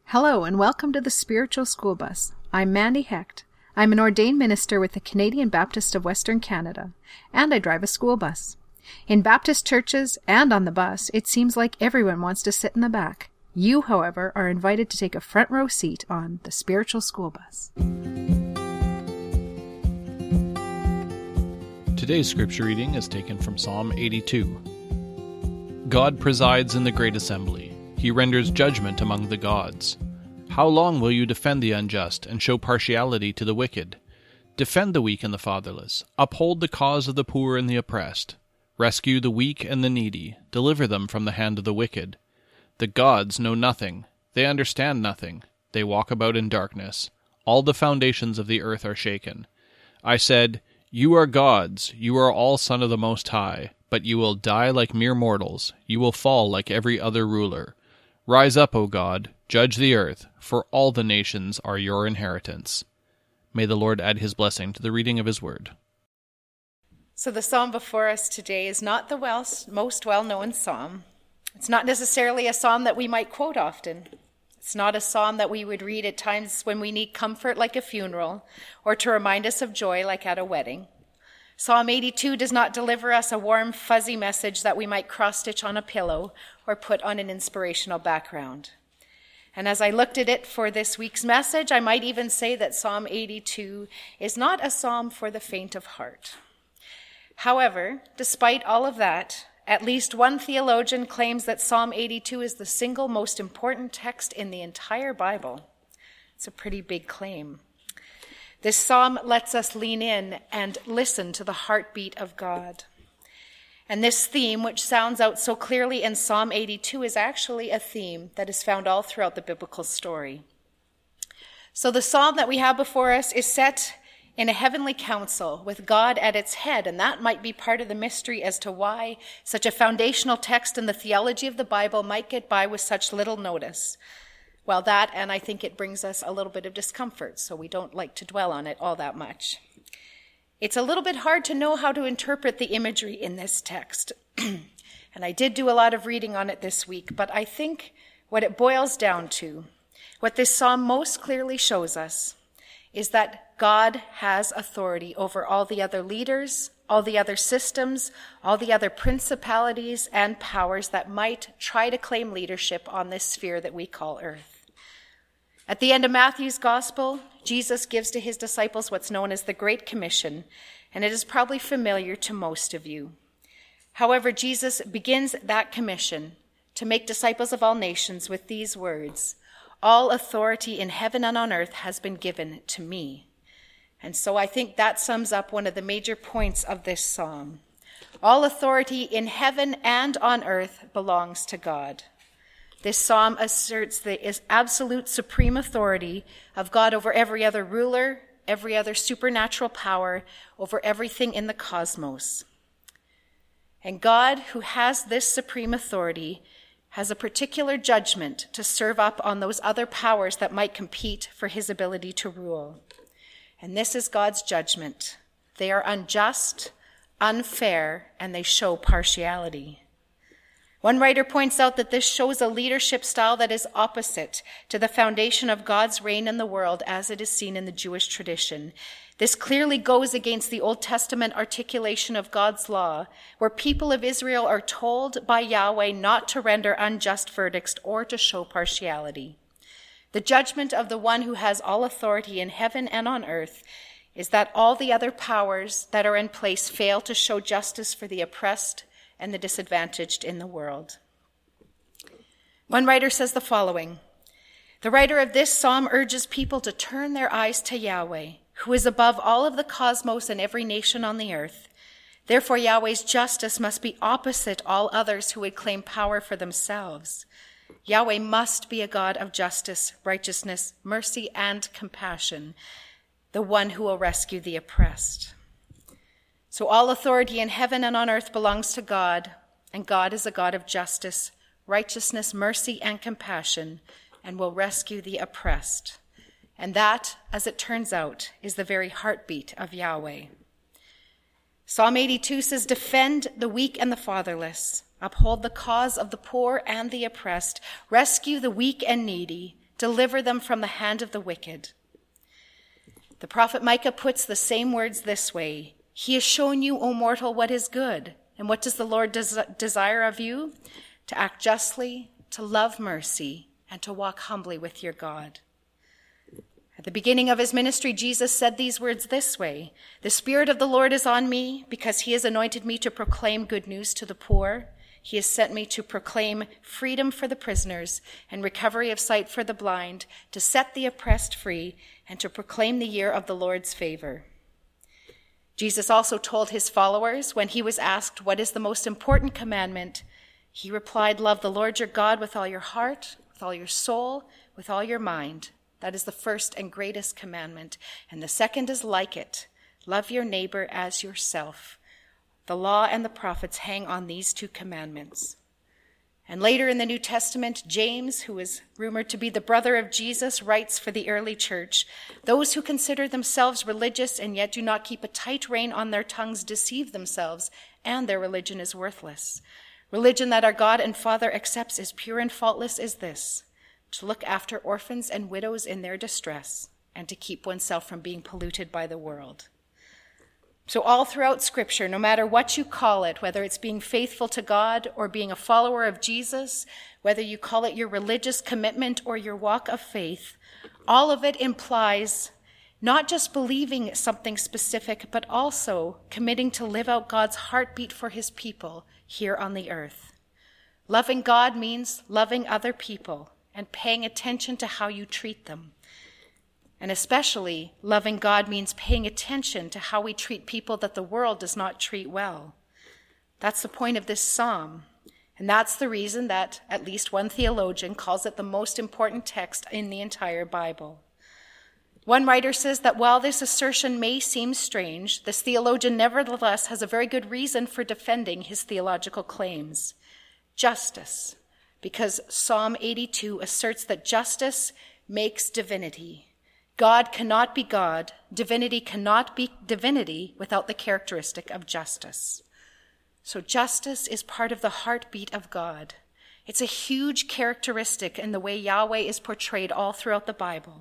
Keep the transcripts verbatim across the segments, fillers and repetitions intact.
Hello and welcome to the Spiritual School Bus. I'm Mandy Hecht. I'm an ordained minister with the Canadian Baptist of Western Canada, and I drive a school bus. In Baptist churches and on the bus, it seems like everyone wants to sit in the back. You, however, are invited to take a front row seat on the Spiritual School Bus. Today's scripture reading is taken from Psalm eighty-two. God presides in the great assembly. He renders judgment among the gods. How long will you defend the unjust and show partiality to the wicked? Defend the weak and the fatherless. Uphold the cause of the poor and the oppressed. Rescue the weak and the needy. Deliver them from the hand of the wicked. The gods know nothing. They understand nothing. They walk about in darkness. All the foundations of the earth are shaken. I said, You are gods. You are all son of the Most High. But you will die like mere mortals. You will fall like every other ruler. Rise up, O God, judge the earth, for all the nations are your inheritance. May the Lord add his blessing to the reading of his word. So the psalm before us today is not the well, most well-known psalm. It's not necessarily a psalm that we might quote often. It's not a psalm that we would read at times when we need comfort like a funeral, or to remind us of joy like at a wedding. Psalm eighty-two does not deliver us a warm, fuzzy message that we might cross-stitch on a pillow or put on an inspirational background. And as I looked at it for this week's message, I might even say that Psalm eighty-two is not a psalm for the faint of heart. However, despite all of that, at least one theologian claims that Psalm eighty-two is the single most important text in the entire Bible. It's a pretty big claim. This psalm lets us lean in and listen to the heartbeat of God. And this theme, which sounds out so clearly in Psalm eighty-two, is actually a theme that is found all throughout the biblical story. So the psalm that we have before us is set in a heavenly council with God at its head, and that might be part of the mystery as to why such a foundational text in the theology of the Bible might get by with such little notice. Well, that, and I think it brings us a little bit of discomfort, so we don't like to dwell on it all that much. It's a little bit hard to know how to interpret the imagery in this text. And I did do a lot of reading on it this week, but I think what it boils down to, what this psalm most clearly shows us, is that God has authority over all the other leaders, all the other systems, all the other principalities and powers that might try to claim leadership on this sphere that we call earth. At the end of Matthew's gospel, Jesus gives to his disciples what's known as the Great Commission, and it is probably familiar to most of you. However, Jesus begins that commission to make disciples of all nations with these words, All authority in heaven and on earth has been given to me. And so I think that sums up one of the major points of this psalm. All authority in heaven and on earth belongs to God. This psalm asserts the absolute supreme authority of God over every other ruler, every other supernatural power, over everything in the cosmos. And God, who has this supreme authority, has a particular judgment to serve up on those other powers that might compete for his ability to rule. And this is God's judgment. They are unjust, unfair, and they show partiality. One writer points out that this shows a leadership style that is opposite to the foundation of God's reign in the world as it is seen in the Jewish tradition. This clearly goes against the Old Testament articulation of God's law, where people of Israel are told by Yahweh not to render unjust verdicts or to show partiality. The judgment of the one who has all authority in heaven and on earth is that all the other powers that are in place fail to show justice for the oppressed and the disadvantaged in the world. One writer says the following, The writer of this psalm urges people to turn their eyes to Yahweh, who is above all of the cosmos and every nation on the earth. Therefore, Yahweh's justice must be opposite all others who would claim power for themselves. Yahweh must be a God of justice, righteousness, mercy, and compassion, the one who will rescue the oppressed. So all authority in heaven and on earth belongs to God, and God is a God of justice, righteousness, mercy, and compassion, and will rescue the oppressed. And that, as it turns out, is the very heartbeat of Yahweh. Psalm eighty-two says, Defend the weak and the fatherless. Uphold the cause of the poor and the oppressed. Rescue the weak and needy. Deliver them from the hand of the wicked. The prophet Micah puts the same words this way. He has shown you, O mortal, what is good. And what does the Lord des- desire of you? To act justly, to love mercy, and to walk humbly with your God. At the beginning of his ministry, Jesus said these words this way. The Spirit of the Lord is on me because he has anointed me to proclaim good news to the poor. He has sent me to proclaim freedom for the prisoners and recovery of sight for the blind, to set the oppressed free, and to proclaim the year of the Lord's favor. Jesus also told his followers when he was asked, what is the most important commandment? He replied, love the Lord your God with all your heart, with all your soul, with all your mind. That is the first and greatest commandment. And the second is like it. Love your neighbor as yourself. The law and the prophets hang on these two commandments. And later in the New Testament, James, who is rumored to be the brother of Jesus, writes for the early church, those who consider themselves religious and yet do not keep a tight rein on their tongues deceive themselves, and their religion is worthless. Religion that our God and Father accepts as pure and faultless is this, to look after orphans and widows in their distress, and to keep oneself from being polluted by the world. So all throughout Scripture, no matter what you call it, whether it's being faithful to God or being a follower of Jesus, whether you call it your religious commitment or your walk of faith, all of it implies not just believing something specific, but also committing to live out God's heartbeat for his people here on the earth. Loving God means loving other people and paying attention to how you treat them. And especially, loving God means paying attention to how we treat people that the world does not treat well. That's the point of this psalm. And that's the reason that at least one theologian calls it the most important text in the entire Bible. One writer says that while this assertion may seem strange, this theologian nevertheless has a very good reason for defending his theological claims. Justice. Because Psalm eighty-two asserts that justice makes divinity. God cannot be God, divinity cannot be divinity without the characteristic of justice. So justice is part of the heartbeat of God. It's a huge characteristic in the way Yahweh is portrayed all throughout the Bible.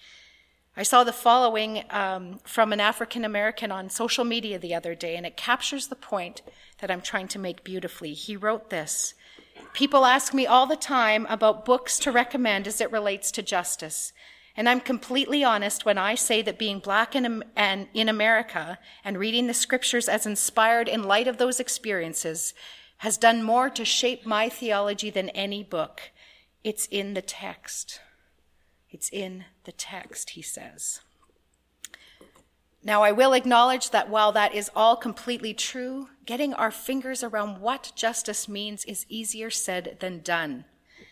I saw the following um, from an African American on social media the other day, and it captures the point that I'm trying to make beautifully. He wrote this: people ask me all the time about books to recommend as it relates to justice. And I'm completely honest when I say that being black in, and in America and reading the scriptures as inspired in light of those experiences has done more to shape my theology than any book. It's in the text. It's in the text, he says. Now, I will acknowledge that while that is all completely true, getting our fingers around what justice means is easier said than done.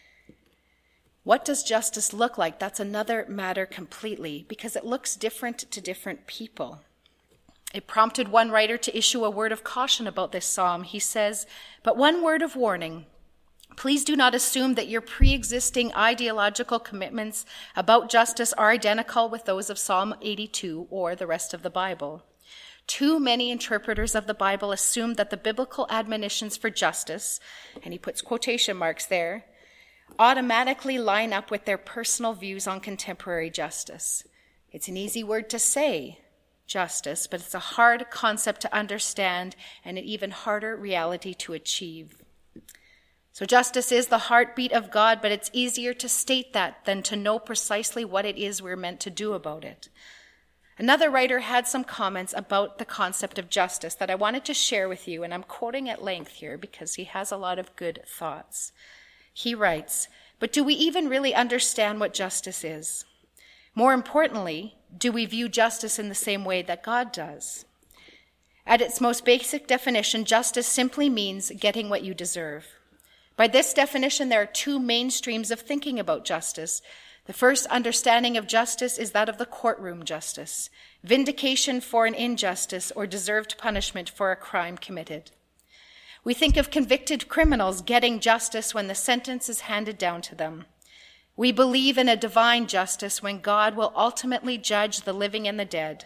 What does justice look like? That's another matter completely, because it looks different to different people. It prompted one writer to issue a word of caution about this psalm. He says, but one word of warning. Please do not assume that your pre-existing ideological commitments about justice are identical with those of Psalm eighty-two or the rest of the Bible. Too many interpreters of the Bible assume that the biblical admonitions for justice, and he puts quotation marks there, automatically line up with their personal views on contemporary justice. It's an easy word to say, justice, but it's a hard concept to understand and an even harder reality to achieve. So justice is the heartbeat of God, but it's easier to state that than to know precisely what it is we're meant to do about it. Another writer had some comments about the concept of justice that I wanted to share with you, and I'm quoting at length here because he has a lot of good thoughts. He writes, but do we even really understand what justice is? More importantly, do we view justice in the same way that God does? At its most basic definition, justice simply means getting what you deserve. By this definition, there are two main streams of thinking about justice. The first understanding of justice is that of the courtroom justice, vindication for an injustice or deserved punishment for a crime committed. We think of convicted criminals getting justice when the sentence is handed down to them. We believe in a divine justice when God will ultimately judge the living and the dead.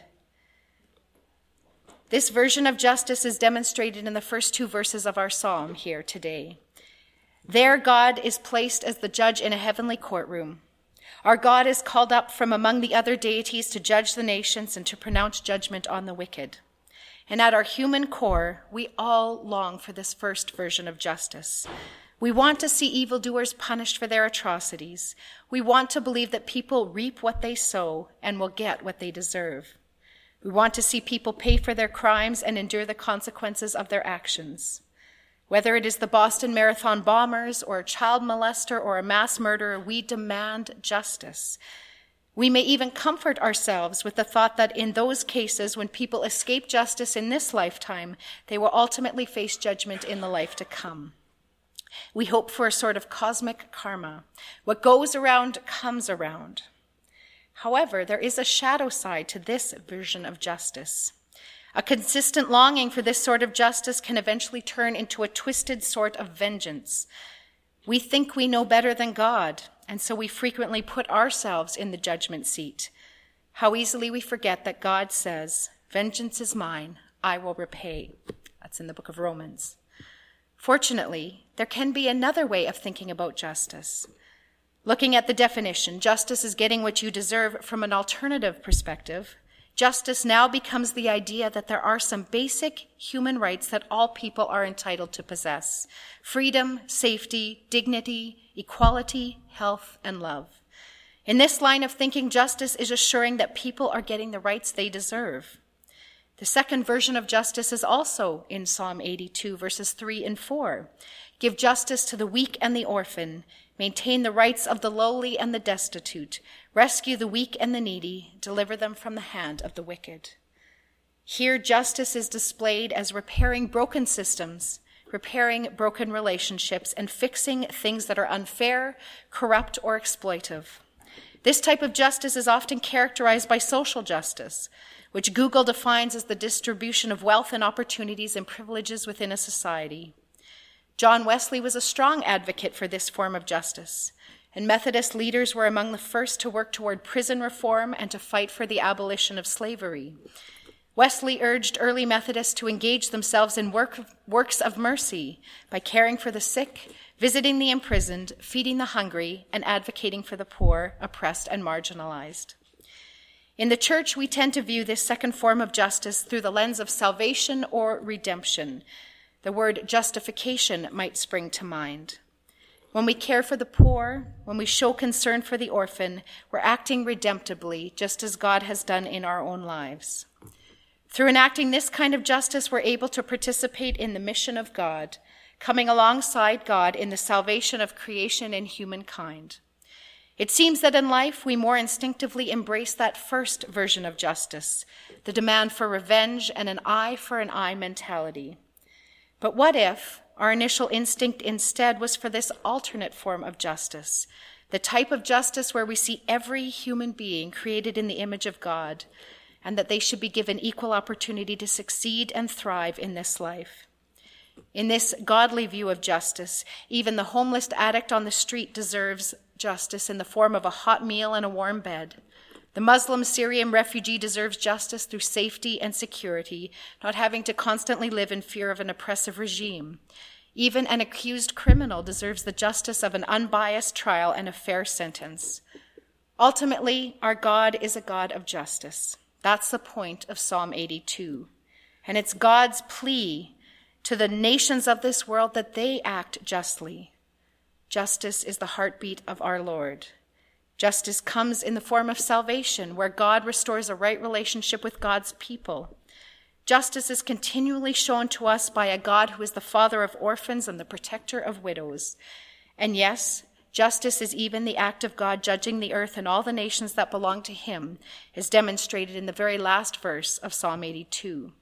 This version of justice is demonstrated in the first two verses of our psalm here today. There, God is placed as the judge in a heavenly courtroom. Our God is called up from among the other deities to judge the nations and to pronounce judgment on the wicked. And at our human core, we all long for this first version of justice. We want to see evildoers punished for their atrocities. We want to believe that people reap what they sow and will get what they deserve. We want to see people pay for their crimes and endure the consequences of their actions. Whether it is the Boston Marathon bombers or a child molester or a mass murderer, we demand justice. We may even comfort ourselves with the thought that in those cases, when people escape justice in this lifetime, they will ultimately face judgment in the life to come. We hope for a sort of cosmic karma. What goes around comes around. However, there is a shadow side to this version of justice. A consistent longing for this sort of justice can eventually turn into a twisted sort of vengeance. We think we know better than God, and so we frequently put ourselves in the judgment seat. How easily we forget that God says, "Vengeance is mine, I will repay." That's in the book of Romans. Fortunately, there can be another way of thinking about justice. Looking at the definition, justice is getting what you deserve from an alternative perspective. Justice now becomes the idea that there are some basic human rights that all people are entitled to possess: freedom, safety, dignity, equality, health, and love. In this line of thinking, justice is assuring that people are getting the rights they deserve. The second version of justice is also in Psalm eighty-two, verses three and four. Give justice to the weak and the orphan. Maintain the rights of the lowly and the destitute. Rescue the weak and the needy. Deliver them from the hand of the wicked. Here, justice is displayed as repairing broken systems, repairing broken relationships, and fixing things that are unfair, corrupt, or exploitive. This type of justice is often characterized by social justice, which Google defines as the distribution of wealth and opportunities and privileges within a society. John Wesley was a strong advocate for this form of justice, and Methodist leaders were among the first to work toward prison reform and to fight for the abolition of slavery. Wesley urged early Methodists to engage themselves in work, works of mercy by caring for the sick, visiting the imprisoned, feeding the hungry, and advocating for the poor, oppressed, and marginalized. In the church, we tend to view this second form of justice through the lens of salvation or redemption. The word justification might spring to mind. When we care for the poor, when we show concern for the orphan, we're acting redemptively, just as God has done in our own lives. Through enacting this kind of justice, we're able to participate in the mission of God, coming alongside God in the salvation of creation and humankind. It seems that in life, we more instinctively embrace that first version of justice, the demand for revenge and an eye for an eye mentality. But what if our initial instinct instead was for this alternate form of justice, the type of justice where we see every human being created in the image of God, and that they should be given equal opportunity to succeed and thrive in this life? In this godly view of justice, even the homeless addict on the street deserves justice in the form of a hot meal and a warm bed. The Muslim Syrian refugee deserves justice through safety and security, not having to constantly live in fear of an oppressive regime. Even an accused criminal deserves the justice of an unbiased trial and a fair sentence. Ultimately, our God is a God of justice. That's the point of Psalm eighty-two. And it's God's plea to the nations of this world that they act justly. Justice is the heartbeat of our Lord. Justice comes in the form of salvation, where God restores a right relationship with God's people. Justice is continually shown to us by a God who is the father of orphans and the protector of widows. And yes, justice is even the act of God judging the earth and all the nations that belong to him, as demonstrated in the very last verse of Psalm eighty-two.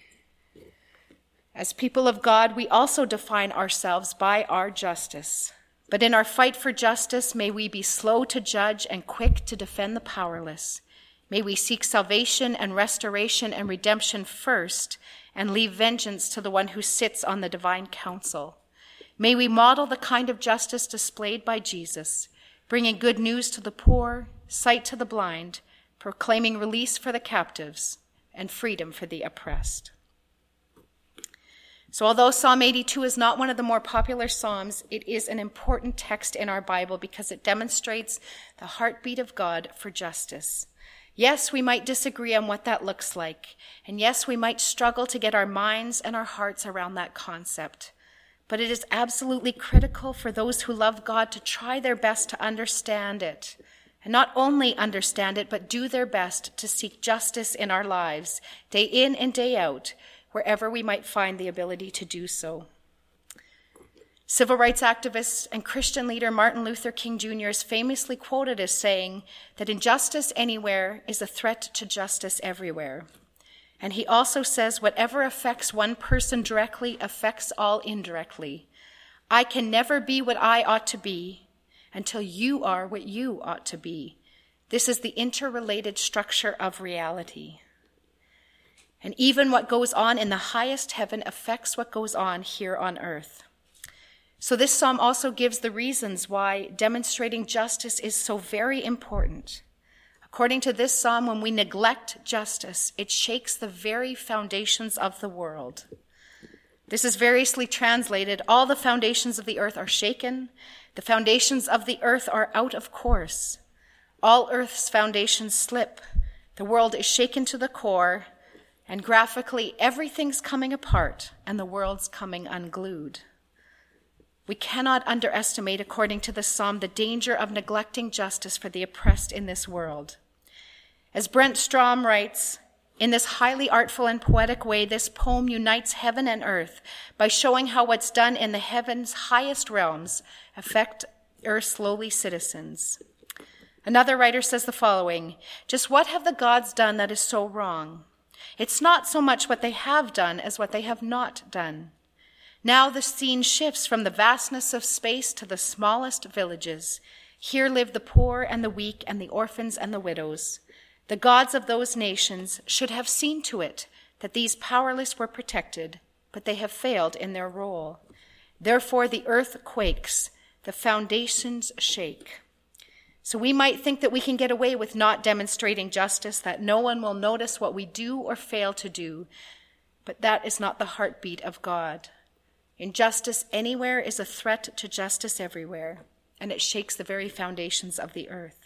As people of God, we also define ourselves by our justice. But in our fight for justice, may we be slow to judge and quick to defend the powerless. May we seek salvation and restoration and redemption first and leave vengeance to the one who sits on the divine council. May we model the kind of justice displayed by Jesus, bringing good news to the poor, sight to the blind, proclaiming release for the captives and freedom for the oppressed. So although Psalm eighty-two is not one of the more popular psalms, it is an important text in our Bible because it demonstrates the heartbeat of God for justice. Yes, we might disagree on what that looks like, and yes, we might struggle to get our minds and our hearts around that concept. But it is absolutely critical for those who love God to try their best to understand it, and not only understand it, but do their best to seek justice in our lives, day in and day out, wherever we might find the ability to do so. Civil rights activist and Christian leader Martin Luther King Junior is famously quoted as saying that injustice anywhere is a threat to justice everywhere. And he also says whatever affects one person directly affects all indirectly. I can never be what I ought to be until you are what you ought to be. This is the interrelated structure of reality. And even what goes on in the highest heaven affects what goes on here on earth. So this psalm also gives the reasons why demonstrating justice is so very important. According to this psalm, when we neglect justice, it shakes the very foundations of the world. This is variously translated, all the foundations of the earth are shaken, the foundations of the earth are out of course. All earth's foundations slip, the world is shaken to the core, and graphically, everything's coming apart and the world's coming unglued. We cannot underestimate, according to this psalm, the danger of neglecting justice for the oppressed in this world. As Brent Strom writes, in this highly artful and poetic way, this poem unites heaven and earth by showing how what's done in the heaven's highest realms affect earth's lowly citizens. Another writer says the following, just what have the gods done that is so wrong? It's not so much what they have done as what they have not done. Now the scene shifts from the vastness of space to the smallest villages. Here live the poor and the weak and the orphans and the widows. The gods of those nations should have seen to it that these powerless were protected, but they have failed in their role. Therefore the earth quakes, the foundations shake. So we might think that we can get away with not demonstrating justice, that no one will notice what we do or fail to do, but that is not the heartbeat of God. Injustice anywhere is a threat to justice everywhere, and it shakes the very foundations of the earth.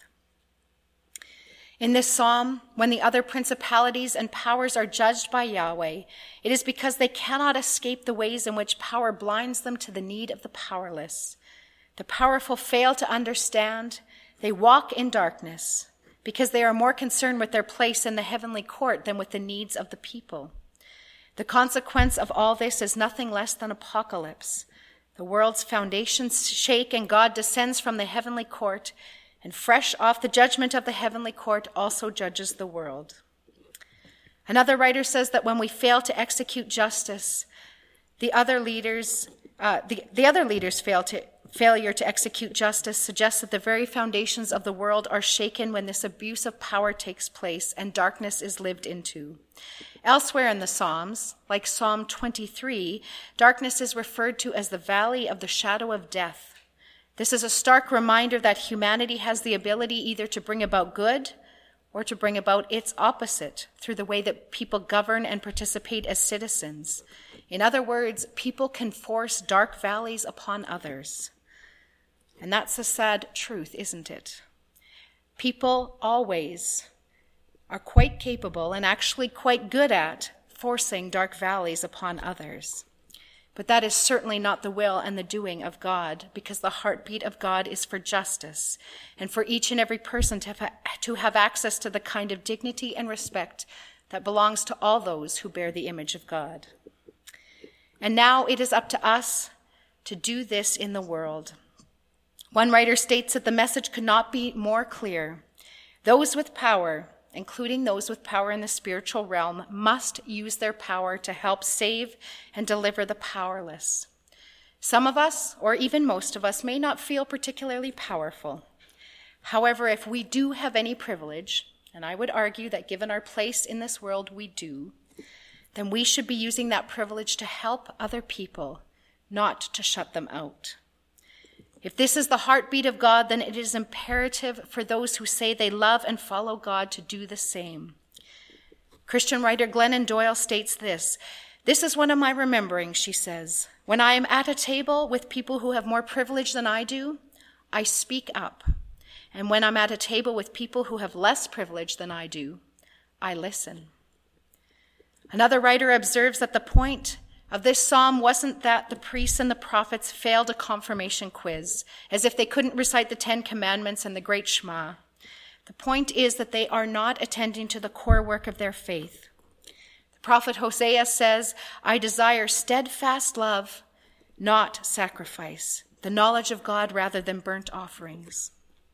In this psalm, when the other principalities and powers are judged by Yahweh, it is because they cannot escape the ways in which power blinds them to the need of the powerless. The powerful fail to understand. They walk in darkness because they are more concerned with their place in the heavenly court than with the needs of the people. The consequence of all this is nothing less than apocalypse. The world's foundations shake and God descends from the heavenly court, and fresh off the judgment of the heavenly court also judges the world. Another writer says that when we fail to execute justice, the other leaders, uh, the, the other leaders fail to Failure to execute justice suggests that the very foundations of the world are shaken when this abuse of power takes place and darkness is lived into. Elsewhere in the Psalms, like Psalm twenty-three, darkness is referred to as the valley of the shadow of death. This is a stark reminder that humanity has the ability either to bring about good or to bring about its opposite through the way that people govern and participate as citizens. In other words, people can force dark valleys upon others. And that's a sad truth, isn't it? People always are quite capable and actually quite good at forcing dark valleys upon others. But that is certainly not the will and the doing of God, because the heartbeat of God is for justice and for each and every person to have, to have access to the kind of dignity and respect that belongs to all those who bear the image of God. And now it is up to us to do this in the world. One writer states that the message could not be more clear. Those with power, including those with power in the spiritual realm, must use their power to help save and deliver the powerless. Some of us, or even most of us, may not feel particularly powerful. However, if we do have any privilege, and I would argue that given our place in this world we do, then we should be using that privilege to help other people, not to shut them out. If this is the heartbeat of God, then it is imperative for those who say they love and follow God to do the same. Christian writer Glennon Doyle states this, This is one of my rememberings, she says. When I am at a table with people who have more privilege than I do, I speak up. And when I'm at a table with people who have less privilege than I do, I listen. Another writer observes that the point of this psalm wasn't that the priests and the prophets failed a confirmation quiz, as if they couldn't recite the Ten Commandments and the Great Shema. The point is that they are not attending to the core work of their faith. The prophet Hosea says, I desire steadfast love, not sacrifice, the knowledge of God rather than burnt offerings.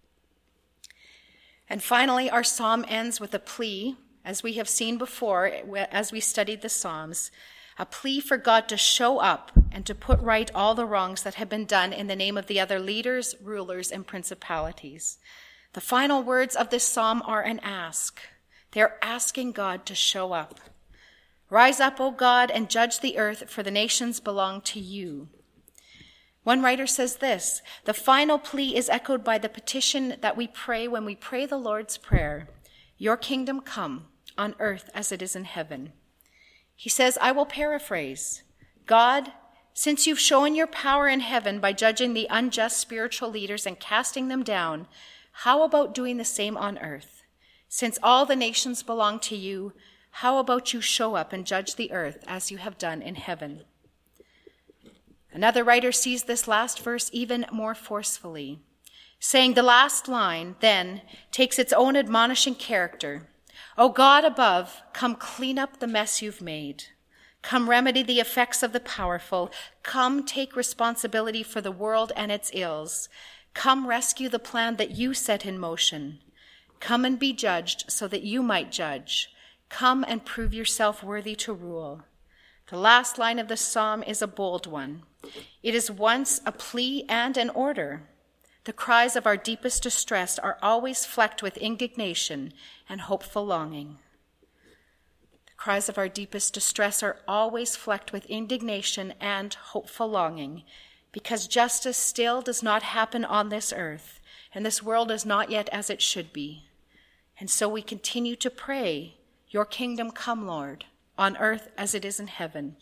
And finally, our psalm ends with a plea, as we have seen before as we studied the Psalms, a plea for God to show up and to put right all the wrongs that have been done in the name of the other leaders, rulers, and principalities. The final words of this psalm are an ask. They're asking God to show up. Rise up, O God, and judge the earth, for the nations belong to you. One writer says this, the final plea is echoed by the petition that we pray when we pray the Lord's Prayer, your kingdom come on earth as it is in heaven. He says, I will paraphrase, God, since you've shown your power in heaven by judging the unjust spiritual leaders and casting them down, how about doing the same on earth? Since all the nations belong to you, how about you show up and judge the earth as you have done in heaven? Another writer sees this last verse even more forcefully, saying the last line then takes its own admonishing character. O God above, come clean up the mess you've made. Come remedy the effects of the powerful. Come take responsibility for the world and its ills. Come rescue the plan that you set in motion. Come and be judged so that you might judge. Come and prove yourself worthy to rule. The last line of the psalm is a bold one. It is once a plea and an order. The cries of our deepest distress are always flecked with indignation and hopeful longing. The cries of our deepest distress are always flecked with indignation and hopeful longing, because justice still does not happen on this earth, and this world is not yet as it should be. And so we continue to pray, your kingdom come, Lord, on earth as it is in heaven.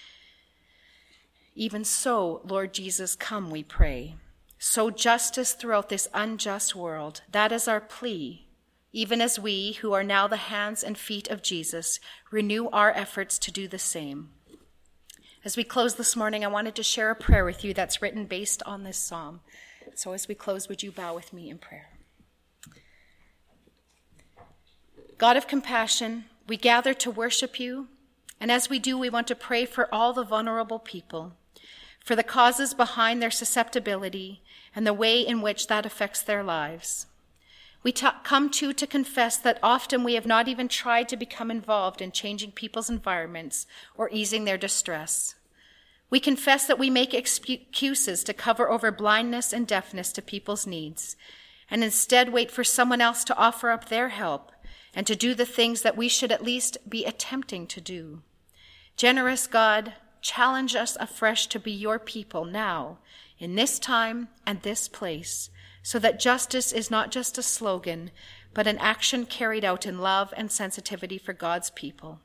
Even so, Lord Jesus, come, we pray. Sow justice throughout this unjust world. That is our plea, even as we, who are now the hands and feet of Jesus, renew our efforts to do the same. As we close this morning, I wanted to share a prayer with you that's written based on this psalm. So as we close, would you bow with me in prayer? God of compassion, we gather to worship you, and as we do, we want to pray for all the vulnerable people, for the causes behind their susceptibility and the way in which that affects their lives. We t- come to to confess that often we have not even tried to become involved in changing people's environments or easing their distress. We confess that we make excuses to cover over blindness and deafness to people's needs, and instead wait for someone else to offer up their help and to do the things that we should at least be attempting to do. Generous God, challenge us afresh to be your people now, in this time and this place, so that justice is not just a slogan, but an action carried out in love and sensitivity for God's people.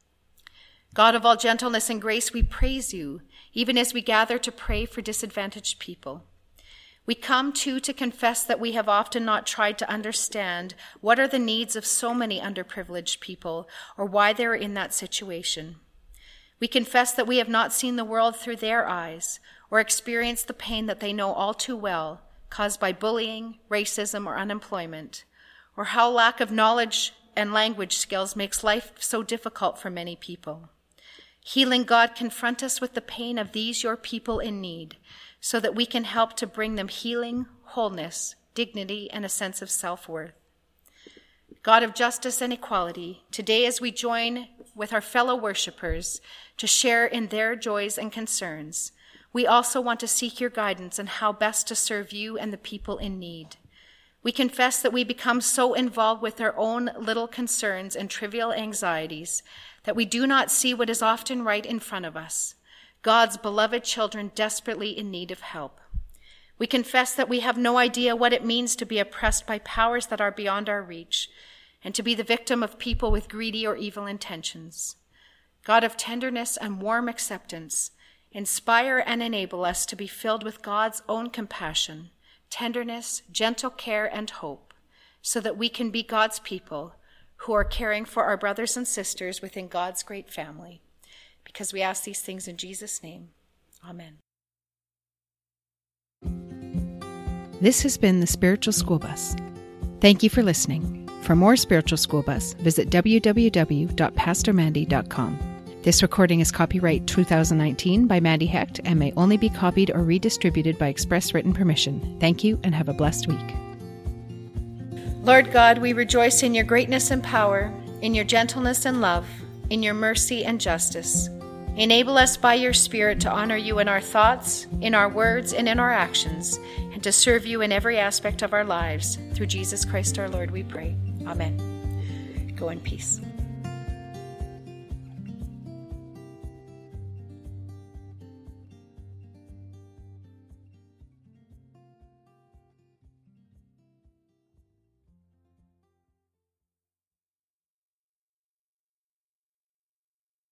God of all gentleness and grace, we praise you, even as we gather to pray for disadvantaged people. We come too to confess that we have often not tried to understand what are the needs of so many underprivileged people or why they're in that situation. We confess that we have not seen the world through their eyes or experienced the pain that they know all too well, caused by bullying, racism, or unemployment, or how lack of knowledge and language skills makes life so difficult for many people. Healing God, confront us with the pain of these your people in need, so that we can help to bring them healing, wholeness, dignity, and a sense of self-worth. God of justice and equality, today as we join with our fellow worshipers to share in their joys and concerns, we also want to seek your guidance on how best to serve you and the people in need. We confess that we become so involved with our own little concerns and trivial anxieties that we do not see what is often right in front of us, God's beloved children desperately in need of help. We confess that we have no idea what it means to be oppressed by powers that are beyond our reach and to be the victim of people with greedy or evil intentions. God of tenderness and warm acceptance, inspire and enable us to be filled with God's own compassion, tenderness, gentle care, and hope, so that we can be God's people who are caring for our brothers and sisters within God's great family. Because we ask these things in Jesus' name. Amen. This has been the Spiritual School Bus. Thank you for listening. For more Spiritual School Bus, visit w w w dot pastor mandy dot com. This recording is copyright two thousand nineteen by Mandy Hecht and may only be copied or redistributed by express written permission. Thank you and have a blessed week. Lord God, we rejoice in your greatness and power, in your gentleness and love, in your mercy and justice. Enable us by your Spirit to honor you in our thoughts, in our words, and in our actions, and to serve you in every aspect of our lives. Through Jesus Christ our Lord, we pray. Amen. Go in peace.